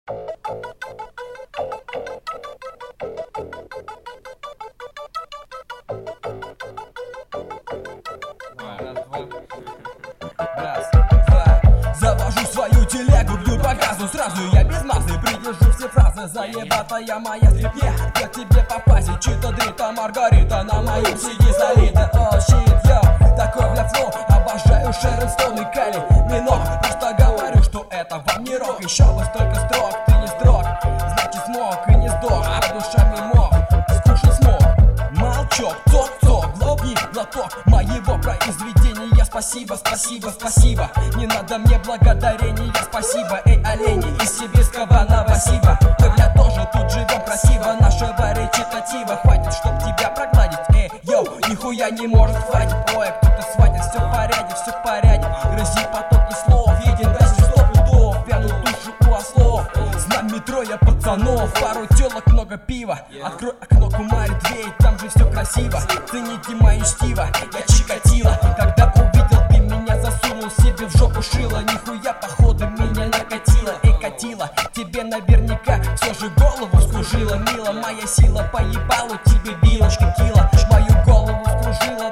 Завожу свою телегу, бью по газу сразу. Я без массы, придержу все фразы. Заебатая моя стрипня, как тебе попасть? Чита, дрита, маргарита, на моем сиди залита. О, щит, йо, такой бля флоу. Обожаю Шерон Стоун и Кайли Миног. Просто говорю, что это вам не рок. Еще бы столько строк, ты не строг, значит смог и не сдох. А душами мог, скушать смог. Молчок, цок-цок, глотни глоток моего произведения. Спасибо, спасибо, спасибо. Не надо мне благодарения, спасибо. Эй, олени из сибирского Новосиба. Мы, бля, тоже тут живем красиво. Нашего речитатива хватит, чтоб тебя прогладить. Эй, йоу, нихуя не может хватит. Ой, кто-то сватит, все в порядке, все в порядке. Грызи потоки слов, едем дальше 100 пудов. Вянут душу у ослов, знамя трое пацанов. Пару телок, много пива. Открой окно, кумарит веет, там же все красиво. Цените мои чтиво, я Чикатило. Когда увидел ты меня, засунул себе в жопу шило. Нихуя походу меня накатило. Эй, катила, тебе наверняка все же голову вскружила. Мила, моя сила по ебалу тебе била. Шкатила, мою голову вскружила.